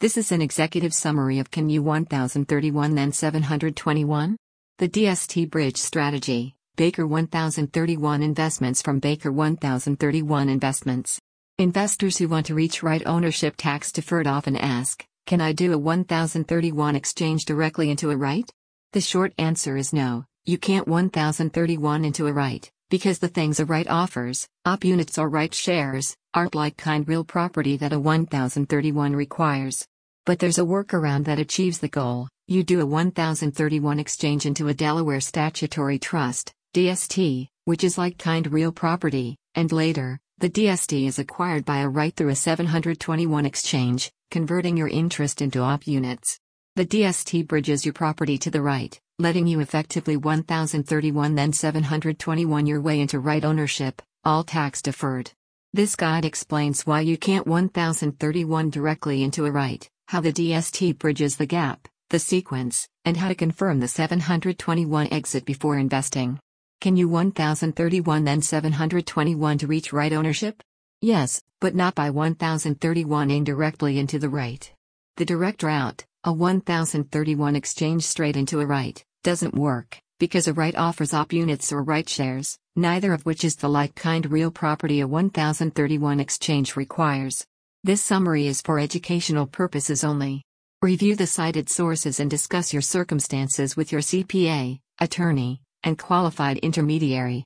This is an executive summary of Can You 1031 then 721? The DST Bridge Strategy, Baker 1031 Investments from Baker 1031 Investments. Investors who want to reach right ownership tax deferred often ask, can I do a 1031 exchange directly into a right? The short answer is no, you can't 1031 into a right, because the things a right offers, OP units or right shares, aren't like kind real property that a 1031 requires. But there's a workaround that achieves the goal. You do a 1031 exchange into a Delaware Statutory Trust, DST, which is like kind real property, and later, the DST is acquired by a right through a 721 exchange, converting your interest into OP units. The DST bridges your property to the right, letting you effectively 1031 then 721 your way into right ownership, all tax deferred. This guide explains why you can't 1031 directly into a right, how the DST bridges the gap, the sequence, and how to confirm the 721 exit before investing. Can you 1031 then 721 to reach right ownership? Yes, but not by 1031 indirectly into the right. The direct route, a 1031 exchange straight into a right, doesn't work, because a right offers OP units or right shares, neither of which is the like kind real property a 1031 exchange requires. This summary is for educational purposes only. Review the cited sources and discuss your circumstances with your CPA, attorney, and qualified intermediary.